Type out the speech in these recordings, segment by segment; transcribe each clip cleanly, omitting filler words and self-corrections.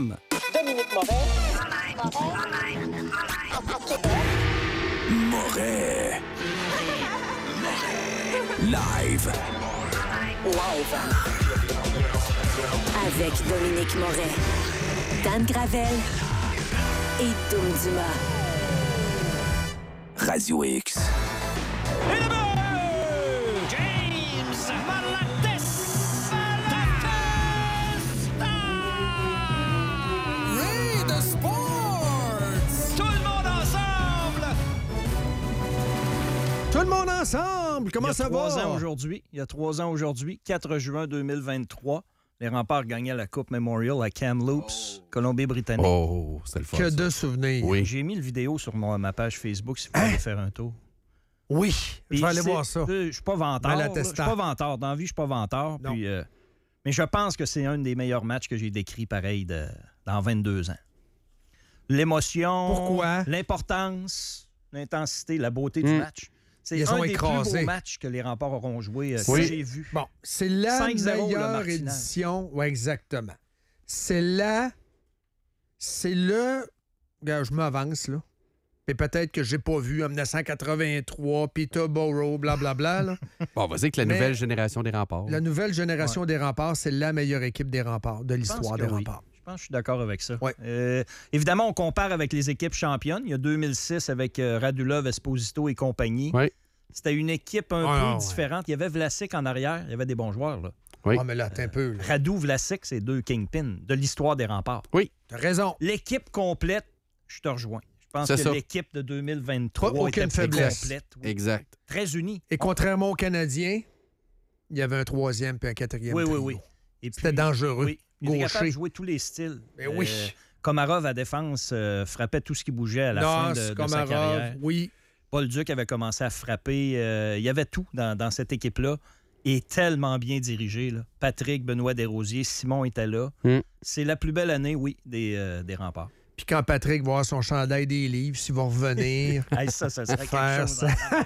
Dominique Moret. Moret. Live. Avec Dominique Moret, Dan Gravel et Dom Dumas. Radio X. Et le but! James Malates! Ray de Sports! Tout le monde ensemble! Tout le monde ensemble! Comment ça va? Il y a 3 ans aujourd'hui, 4 juin 2023, les Remparts gagnaient la Coupe Memorial à Kamloops, Colombie-Britannique. Oh, c'était le fun. Que ça. de souvenirs. Oui. J'ai mis le vidéo sur ma page Facebook si vous voulez faire un tour. Oui, Puis je vais aller c'est- voir ça. Je suis pas vantard. là. Je suis Malatesta. pas vantard. Dans la vie, je suis pas vantard. Non. Puis, mais je pense que c'est un des meilleurs matchs que j'ai décrit pareil dans 22 ans. L'émotion, Pourquoi? l'importance, l'intensité, la beauté du match. C'est Ils un ont des écrasé. plus beaux matchs que les Remparts auront joué que Oui. j'ai vu. Bon, c'est la 5-0 le meilleure Martinez. édition. Oui, exactement. C'est la... C'est le... Regarde, je m'avance, là. Et peut-être que j'ai pas vu en 1983, Peterborough, blablabla, là. Bon, vas-y avec la Mais- nouvelle génération des remparts. La nouvelle génération des Remparts, c'est la meilleure équipe des Remparts, de Je pense l'histoire que des oui. Remparts. Je pense que je suis d'accord avec ça. Ouais. Évidemment, on compare avec les équipes championnes. Il y a 2006 avec Radulov, Esposito et compagnie. Oui. C'était une équipe un Ah, peu ouais. différente. Il y avait Vlasic en arrière. Il y avait des bons joueurs. Là. Oui. Ah, mais là, attends un peu, là. Radu, Vlasic, c'est 2 kingpins de l'histoire des Remparts. T'as raison. L'équipe complète, je te rejoins. Je pense C'est que ça. l'équipe de 2023 Pas aucune était plus faiblesse. complète. Oui. Exact. Très unie. Et contrairement aux Canadiens, il y avait un troisième puis un quatrième Oui, oui, trio. oui. Et puis, C'était dangereux. Oui. Il était capable de Gaucher. jouer tous les styles. Ben oui. Komarov à défense frappait tout ce qui bougeait à la fin Nas, de sa Komarov, carrière. oui. Paul Duc avait commencé à frapper. Il y avait tout dans cette équipe-là. Et tellement bien dirigée. Là. Patrick, Benoît Desrosiers, Simon était là. C'est la plus belle année, oui, des Remparts. Puis quand Patrick va avoir son chandail des livres, s'il va revenir, Hey, ça serait quelque faire chose.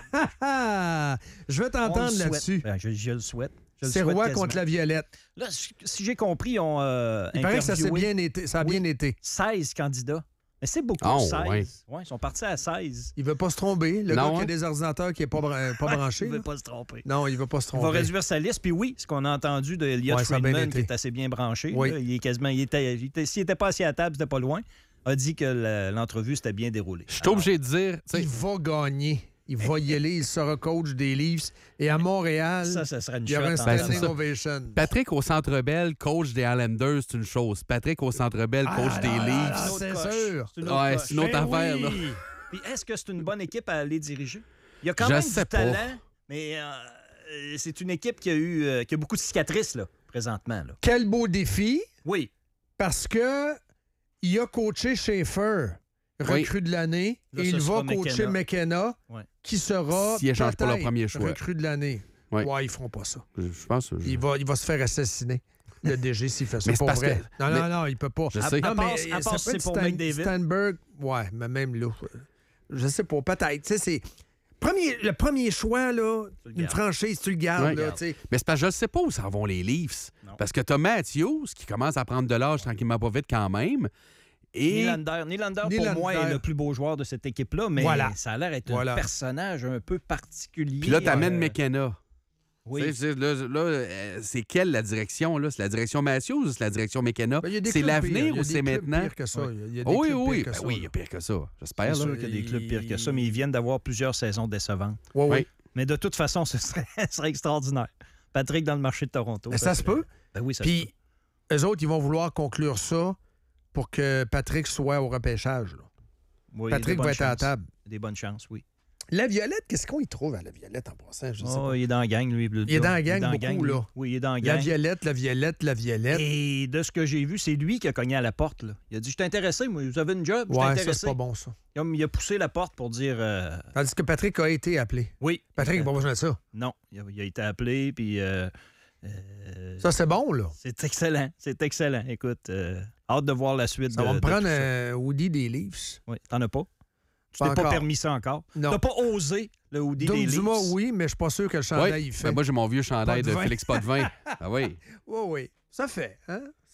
ça. Je vais On t'entendre le souhaite. là-dessus. Ben, je le souhaite. Je le C'est souhaite Roy quasiment. contre la Violette. Là, si j'ai compris, ils ont Il paraît que ça, interviewé bien été, ça a bien été. 16 candidats. Mais c'est beaucoup, Oh, 16. ouais. Ouais, ils sont partis à 16. Il veut pas se tromper. Le Non, gars qui a hein? des ordinateurs qui n'est pas branché. Il ne là. veut pas se tromper. Non, il veut pas se Il tromper. va réduire sa liste. Puis oui, ce qu'on a entendu de Elliot Ouais, ça a bien Friedman, qui été. est assez bien branché, Oui. là, il est quasiment, s'il n'était pas assis à la table, c'était pas loin, a dit que l'entrevue s'était bien déroulée. Je suis obligé de dire, tu sais, Il va gagner. Il va y aller. Il sera coach des Leafs. Et à Montréal, Ça sera une il y aura un shot. Ben, standing c'est ça. ovation. Patrick au Centre Bell, coach des Islanders, c'est une chose. Patrick au Centre Bell, coach des Leafs. Ah, c'est sûr. Ouais, c'est une autre affaire, là. Puis est-ce que c'est une bonne équipe à aller diriger? Il y a quand Je même sais du pas. talent, mais c'est une équipe qui a beaucoup de cicatrices, là, présentement. Là. Quel beau défi, Oui. parce que il a coaché Schaefer, recrue de l'année, Là, et ce il sera va coacher McKenna, Ouais. qui sera S'il échange pas leur peut-être premier choix. recrue de l'année. Oui. Ouais, ils feront pas ça. Je pense que Il va se faire assassiner. Le DG, s'il fait ça. Mais c'est Pour parce vrai. que- Non, mais- non, non, il peut pas. Je sais. À Non, part- mais à part ça si peut c'est être pour McDavid. Stanberg, ouais, mais même là, je sais pas, peut-être. Tu sais, c'est... Le premier choix, là, le une gardes. franchise, tu le gardes, Ouais. là, tu sais. Mais c'est parce que je ne sais pas où s'en vont les Leafs. Non. Parce que t'as Matthews qui commence à prendre de l'âge tranquillement pas vite quand même. Et Nylander, pour Nylander. moi, est le plus beau joueur de cette équipe-là, mais Voilà. ça a l'air d'être Voilà. un personnage un peu particulier. puis là, t'amènes Euh, McKenna. Oui. Tu sais, là, c'est quelle la direction? Là? C'est la direction Matthews ou c'est la direction McKenna? Ben, il y a des C'est clubs pires. l'avenir Il y a ou des c'est clubs maintenant? pires que ça. Ouais. Il y a des Oui, clubs oui, pires que ben ça, oui, là. il y a pire que ça. J'espère. C'est Là. sûr qu'il y a des clubs pires que ça, mais ils viennent d'avoir plusieurs saisons décevantes. Ouais, ouais. Oui. Mais de toute façon, ce serait extraordinaire. Patrick dans le marché de Toronto. Mais ça se peut. Ben oui, ça se Puis, eux autres, ils vont vouloir conclure ça pour que Patrick soit au repêchage. Là. peut. Oui, Patrick des va bonnes être à la chances. table. Des bonnes chances, oui. La Violette, qu'est-ce qu'on y trouve à la Violette en passant? Je sais Oh, pas. il est dans la gang, lui. Il est dans la gang beaucoup, lui. là. Oui, il est dans la La gang. Violette, la Violette, la Violette. Et de ce que j'ai vu, c'est lui qui a cogné à la porte. Là. Il a dit, je suis intéressé, moi. Vous avez une job? Je suis Ouais, ça, intéressé. c'est pas bon, ça. Il a poussé la porte pour dire Tandis que Patrick a été appelé. oui. Patrick n'a pas besoin de ça. Non, il a été appelé, puis Ça, c'est bon, là. c'est excellent. C'est excellent. Écoute, hâte de voir la suite. Ça va me de prendre tout ça. un Woody des Leafs. Oui, t'en as pas? Tu Pas t'es pas encore. permis ça encore? Non. T'as pas osé le hoodie Dom des Dumas, Leafs? oui, mais je suis pas sûr que le chandail, il fait. Ben, moi, j'ai mon vieux chandail de Potvin. Félix Potvin. Ah oui. Oui, oui. Ça fait, hein?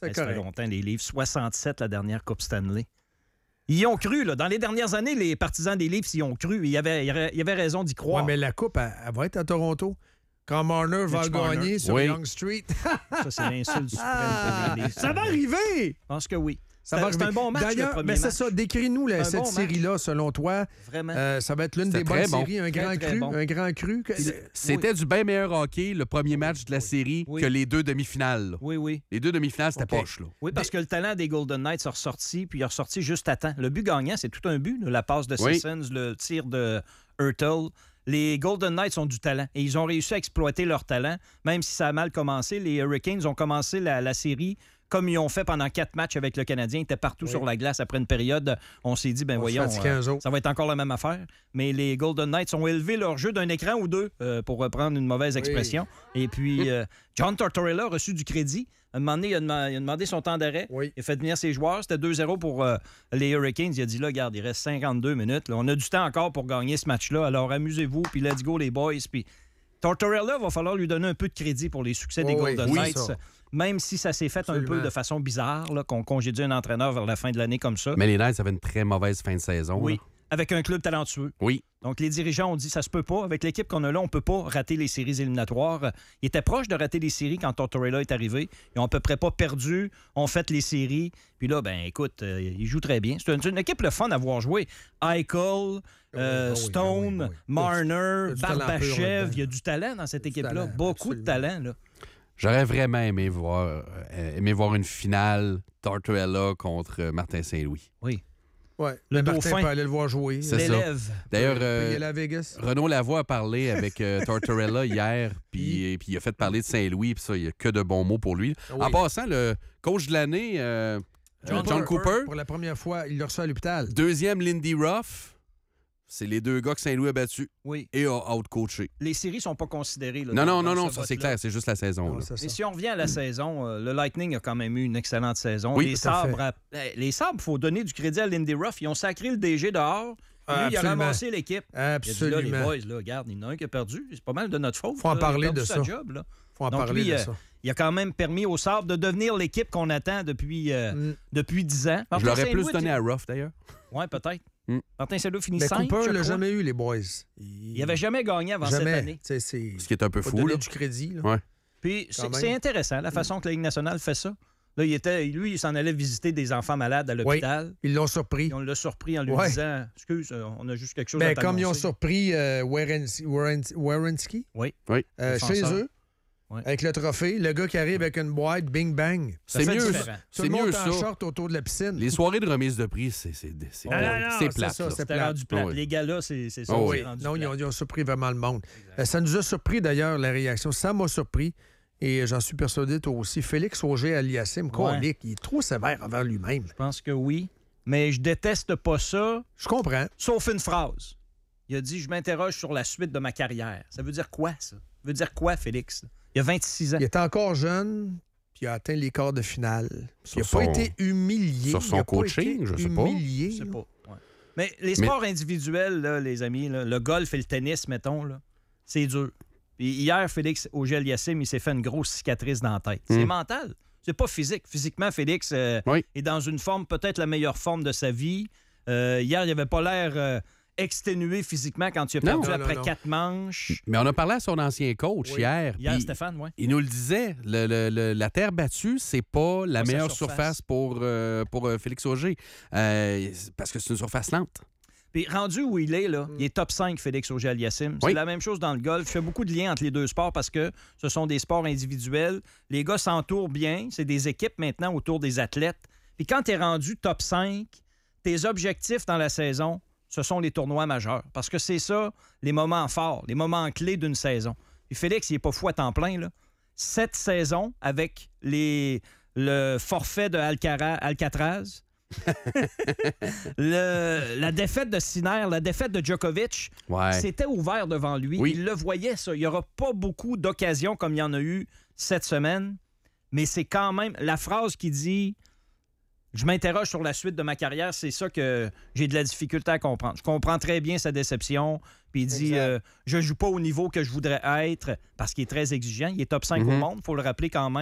C'est Ça fait correct. longtemps, les Leafs. 67, la dernière Coupe Stanley. Ils y ont cru, là. Dans les dernières années, les partisans des Leafs y ont cru. Il y avait raison d'y croire. Ouais, mais la coupe, elle va être à Toronto. Quand Marner va Mitch Marner. gagner sur Oui. Yonge Street. Ça, c'est l'insulte suprême des Leafs. Ça va arriver! Je pense que oui. Ça va C'est un bon match, le D'ailleurs, premier mais c'est match. ça, décris-nous C'est un cette bon match. série-là, selon toi. Vraiment. Ça va être l'une C'était des bonnes très bon. séries, un Très, grand très cru. bon. Un grand cru. C'était du bien meilleur hockey, le premier match de la série, Oui. que les 2 demi-finales. là. Oui. Les 2 demi-finales, c'était OK. poche. Là. Oui, parce que le talent des Golden Knights est ressorti, puis il est ressorti juste à temps. Le but gagnant, c'est tout un but. Là. La passe de Oui. Sissons, le tir de Hurtle. Les Golden Knights ont du talent et ils ont réussi à exploiter leur talent, même si ça a mal commencé. Les Hurricanes ont commencé la série comme ils ont fait pendant 4 matchs avec le Canadien. Ils étaient partout sur la glace. Après une période, on s'est dit, ben On se voyons, fatiguait, eux autres. ça va être encore la même affaire. Mais les Golden Knights ont élevé leur jeu d'un écran ou deux, pour reprendre une mauvaise expression. Et puis, John Tortorella a reçu du crédit. À un moment donné, il a demandé son temps d'arrêt. Oui. Il a fait venir ses joueurs. C'était 2-0 pour les Hurricanes. Il a dit, là, regarde, il reste 52 minutes. Là. On a du temps encore pour gagner ce match-là. Alors, amusez-vous, puis let's go, les boys. Puis Tortorella, va falloir lui donner un peu de crédit pour les succès des Oui, Golden oui, Knights. ça. Même si ça s'est fait un Absolument. peu de façon bizarre, là, qu'on congédie un entraîneur vers la fin de l'année comme ça. Mais les Knights avaient une très mauvaise fin de saison. Oui, là. avec un club talentueux. Oui. Donc, les dirigeants ont dit ça se peut pas. Avec l'équipe qu'on a là, on peut pas rater les séries éliminatoires. Ils étaient proches de rater les séries quand Tortorella est arrivé. Ils ont à peu près pas perdu. On fait les séries. Puis là, ben écoute, ils jouent très bien. C'est une équipe le fun à voir jouer. Eichel, Stone, Marner, Il y a du talent pur Barbashev. là-dedans. Il y a du talent dans cette équipe-là. talent, Beaucoup de absolument. talent, là. J'aurais vraiment aimé voir une finale Tortorella contre Martin Saint-Louis. Oui. Ouais. Le Le Martin Dauphin. peut aller le voir jouer. C'est ça. L'élève. D'ailleurs, Il peut y aller à Vegas. Renaud Lavoie a parlé avec Tortorella hier, puis il a fait parler de Saint-Louis, puis ça, il n'y a que de bons mots pour lui. Oui. En passant, le coach de l'année, John Cooper, Pour la première fois, il l'a reçu à l'hôpital. deuxième Lindy Ruff, c'est les 2 gars que Saint-Louis a battus Oui. et a out-coaché. Les séries sont pas considérées. Là, Non, dans non, ce ça c'est vote-là. clair, c'est juste la saison. Non, là. c'est ça. Et si on revient à la saison, le Lightning a quand même eu une excellente saison. Oui, les tout à fait. Sabres, les Sabres, il faut donner du crédit à Lindy Ruff. Ils ont sacré le DG dehors. Lui, il a Absolument. ramassé l'équipe. Il a dit Absolument. là, les boys, là, regarde, il y en a un qui a perdu. C'est pas mal de notre faute. Faut en là. parler Il a perdu de sa ça. job, là. Faut en Donc, parler lui, de ça. il a quand même permis aux Sabres de devenir l'équipe qu'on attend depuis 10 ans. Je l'aurais Saint-Louis, plus donné à Ruff, d'ailleurs. Oui, peut-être. Mm. Martin Saint-Louis finit Mais 5, Cooper je l'a crois. jamais eu, les boys. Il n'avait jamais gagné avant cette Jamais. année. Tu sais, c'est... Ce qui est un peu Faut fou. donner Là. du crédit. Là. Ouais. Puis Quand c'est même. c'est intéressant, la façon que la Ligue nationale fait ça. Là, il s'en allait visiter des enfants malades à l'hôpital. Ils l'ont surpris. Et on l'a surpris en lui Ouais. disant « Excuse, on a juste quelque chose Ben, à comme ils ont t'annoncer. surpris Werenski Oui. Oui. chez Défenseur. eux, Ouais. avec le trophée, le gars qui arrive avec une boîte, bing bang. C'est fait mieux, différent. Tout c'est le monde mieux en ça. short autour de la piscine. Les soirées de remise de prix, c'est non, c'est plate. c'est ça, là. c'est C'était plate. rendu plate. Oui. Les gars-là, c'est ça. Oh c'est oui. rendu Non, plate. ils ont surpris vraiment le monde. Ça nous a surpris d'ailleurs, la réaction. Ça m'a surpris. Et j'en suis persuadé, toi aussi. Félix Auger-Aliassime, colique, il est trop sévère envers lui-même. Je pense que oui. Mais je déteste pas ça, Je comprends. sauf une phrase. Il a dit « Je m'interroge sur la suite de ma carrière ». Ça veut dire quoi, ça? Ça veut dire quoi, Félix? Il a 26 ans. Il est encore jeune, puis il a atteint les quarts de finale. Sur Il n'a son- pas été humilié. sur son Il a pas coaching, été je sais pas. humilié. Je sais là. pas. Ouais. Mais les sports individuels, là, les amis, là, le golf et le tennis, mettons, là, c'est dur. Puis hier, Félix Auger-Aliassime, il s'est fait une grosse cicatrice dans la tête. C'est mental. C'est pas physique. Physiquement, Félix Oui. est dans une forme, peut-être la meilleure forme de sa vie. Hier, il n'avait pas l'air exténué physiquement quand il a perdu Non, après non. 4 manches. Mais on a parlé à son ancien coach Oui. hier. Hier, puis Stéphane, oui. il nous le disait, la terre battue, c'est pas la Pas sa meilleure surface. surface pour Félix Auger. Parce que c'est une surface lente. Puis rendu où il est, là, il est top 5, Félix Auger-Aliassime. C'est Oui. la même chose dans le golf. Je fais beaucoup de liens entre les deux sports parce que ce sont des sports individuels. Les gars s'entourent bien. C'est des équipes maintenant autour des athlètes. Puis quand tu es rendu top 5, tes objectifs dans la saison, ce sont les tournois majeurs. Parce que c'est ça, les moments forts, les moments clés d'une saison. Puis Félix, il n'est pas fou à temps plein, là. 7 saisons avec le forfait de Alcatraz. La défaite de Sinner, la défaite de Djokovic, Ouais. c'était ouvert devant lui. Oui. Il le voyait, ça. Il n'y aura pas beaucoup d'occasions comme il y en a eu cette semaine, mais c'est quand même la phrase qui dit « Je m'interroge sur la suite de ma carrière », c'est ça que j'ai de la difficulté à comprendre. Je comprends très bien sa déception, puis il dit « Je joue pas au niveau que je voudrais être », parce qu'il est très exigeant. Il est top 5 au monde, il faut le rappeler quand même.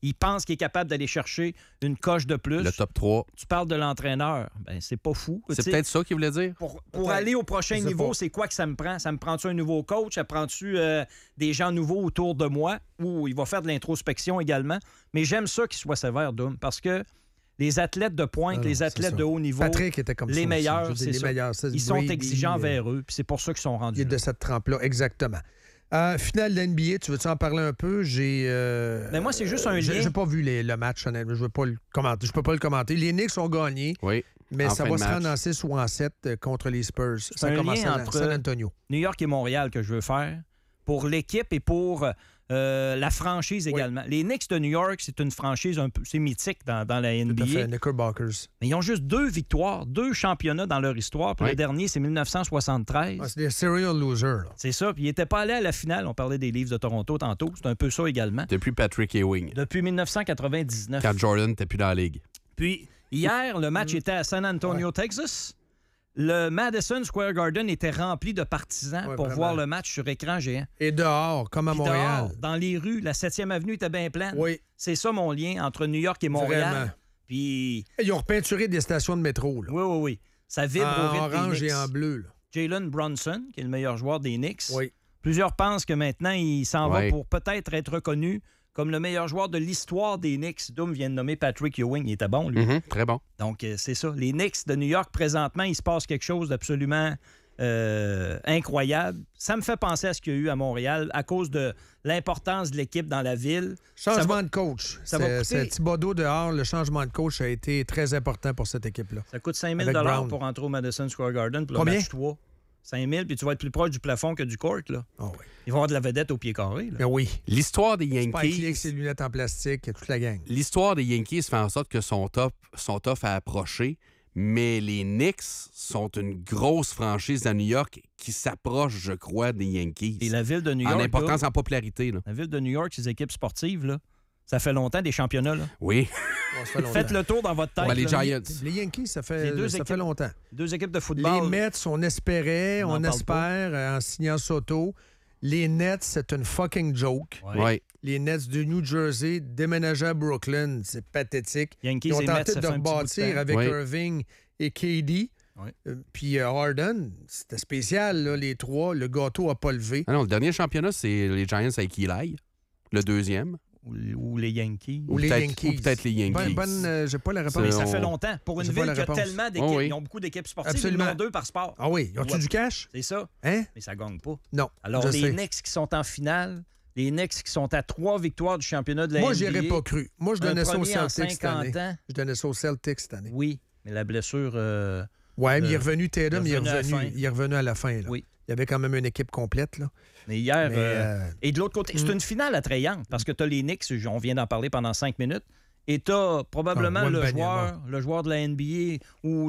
Il pense qu'il est capable d'aller chercher une coche de plus. Le top 3. Tu parles de l'entraîneur. Ben, c'est pas fou. C'est peut-être ça qu'il voulait dire? Pour aller au prochain Je sais niveau, pas. c'est quoi que ça me prend? Ça me prend-tu un nouveau coach? Ça prend-tu des gens nouveaux autour de moi? Ou il va faire de l'introspection également? Mais j'aime ça qu'il soit sévère, Doom, parce que les athlètes de pointe, les athlètes de haut niveau, Patrick était comme ça les aussi. meilleurs, Je veux dire, c'est les ça. meilleurs, ça, Ils sont Brady, exigeants vers eux, puis c'est pour ça qu'ils sont rendus Il est là. de cette trempe-là, exactement. Finale de l'NBA, tu veux-tu en parler un peu? Mais moi, c'est juste un lien. J'ai pas vu le match, honnêtement. Je veux pas le commenter. Je peux pas le commenter. Les Knicks ont gagné, Oui. mais En ça fin va de se match. rendre en 6 ou en 7 contre les Spurs. Ça un commence lien à entre- San Antonio. New York et Montréal que je veux faire pour l'équipe et pour la franchise également. Les Knicks de New York, c'est une franchise un peu, c'est mythique dans la Tout NBA. à fait, Knickerbockers. Mais ils ont juste 2 victoires, 2 championnats dans leur histoire. Puis Oui. le dernier, c'est 1973. Ah, c'est des serial losers. Là. C'est ça. Puis ils n'étaient pas allés à la finale. On parlait des Leafs de Toronto tantôt. C'est un peu ça également. Depuis Patrick Ewing. Depuis 1999. Quand Jordan n'était plus dans la ligue. Puis hier, le match était à San Antonio, Texas. Le Madison Square Garden était rempli de partisans Ouais, pour vraiment. voir le match sur écran géant. Et dehors, comme à Puis Montréal. dehors, dans les rues, la 7e avenue était bien pleine. Oui, C'est ça mon lien entre New York et Montréal. vraiment. Puis Ils ont repeinturé des stations de métro. Là. oui. Ça vibre au En rythme des orange Knicks. et en bleu. Là. Jalen Brunson, qui est le meilleur joueur des Knicks. Oui. Plusieurs pensent que maintenant, il s'en va Ouais. pour peut-être être reconnu comme le meilleur joueur de l'histoire des Knicks. Doom vient de nommer Patrick Ewing. Il était bon, lui. Très bon. Donc, c'est ça. Les Knicks de New York, présentement, il se passe quelque chose d'absolument incroyable. Ça me fait penser à ce qu'il y a eu à Montréal à cause de l'importance de l'équipe dans la ville. Changement de coach. ça va coûter- C'est Thibodeau dehors. Le changement de coach a été très important pour cette équipe-là. Ça coûte 5 000 Avec Brown. pour entrer au Madison Square Garden pour Combien? le match 3. 5 000, puis tu vas être plus proche du plafond que du court. Là. Ah oui. Ils vont avoir de la vedette au pied carré. Là. Ben oui. L'histoire des Pas avec Yankees. ses lunettes en plastique, toute la gang. L'histoire des Yankees fait en sorte que sont tough à approcher, mais les Knicks sont une grosse franchise à New York qui s'approche, je crois, des Yankees. Et la ville de New York, en importance, là, en popularité. Là. la ville de New York, ses équipes sportives, là, ça fait longtemps des championnats. Là. Oui. On se fait longtemps. Faites le tour dans votre tête. Ouais, les là. Giants. Les Yankees, ça fait, Les deux ça fait équipes. longtemps. 2 équipes de Les football. Mets, on espérait, On en on parle espère en signant Soto. Les Nets, c'est une fucking joke. Ouais. Ouais. Les Nets de New Jersey déménageaient à Brooklyn. C'est pathétique. Yankees Ils ont et Mets, tenté ça de fait un petit bout de rebâtir temps. avec Oui. Irving et KD. Oui. Puis Harden, c'était spécial, là, les trois. Le gâteau n'a pas levé. Ah non, le dernier championnat, c'est les Giants avec Eli. Le deuxième. Ou les Yankees. Ou les peut-être- Yankees. ou peut-être les Yankees. J'ai pas la réponse. Mais ça on- fait longtemps. Pour une J'ai pas ville la qui a réponse. tellement d'équipes, Oh oui. ils ont beaucoup d'équipes sportives, Absolument. ils en ont 2 par sport. Ah oui, ont-tu Ouais. du cash? C'est ça. Hein? Mais ça gagne pas. Non. Alors, je les sais. Knicks qui sont en finale, les Knicks qui sont à 3 victoires du championnat de la Moi, NBA. j'y aurais pas cru. Moi, je Un donnais ça aux premier en Celtics cette année. 50 ans. Je donnais ça aux Celtics cette année. Oui, mais la blessure... Ouais, mais il est revenu Tatum, il est revenu à la fin. il est revenu à la fin. Là. Oui. Il y avait quand même une équipe complète. Là. Mais hier... Mais, Et de l'autre côté, c'est une finale attrayante parce que tu as les Knicks, on vient d'en parler pendant 5 minutes, et tu as probablement Ah, le Wembanyama. joueur de la NBA ou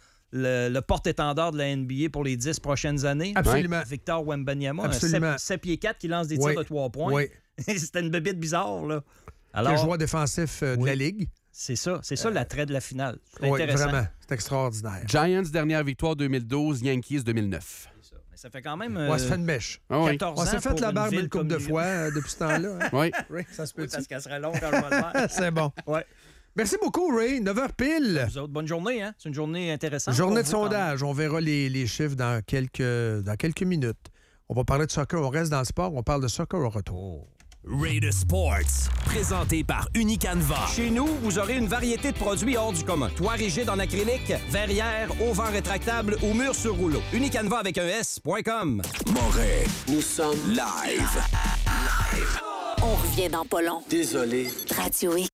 le porte-étendard de la NBA pour les 10 prochaines années. Absolument. Victor Wembanyama, Absolument. un 7 pieds 4 qui lance des tirs Oui. de 3 points. Oui. C'était une bébite bizarre, là. Le Alors, joueur défensif de oui. la Ligue. c'est ça l'attrait de la finale. C'est Oui, intéressant. vraiment. C'est extraordinaire. Giants, dernière victoire 2012. Yankees, 2009. C'est ça. Mais ça fait quand même Ouais, ça fait une mèche. Ah oui. 14 On s'est ans fait pour la barbe ville une couple comme de New York. fois depuis ce temps-là. hein? Oui. Oui, ça se peut. Oui, parce qu'elle serait longue quand je vais le faire. C'est bon. Ouais. Merci beaucoup, Ray. 9h pile. Vous autres, bonne journée, hein? C'est une journée intéressante. Journée de pour vous, quand même. sondage. On verra les chiffres dans quelques minutes. On va parler de soccer. On reste dans le sport. On parle de soccer au retour. Raider Sports, présenté par Unicanva. Chez nous, vous aurez une variété de produits hors du commun. Toit rigide en acrylique, verrière, auvent rétractable ou mur sur rouleau. Unicanva avec un S.com. Moret, nous sommes live. On revient dans pas long. Désolé. Radio X.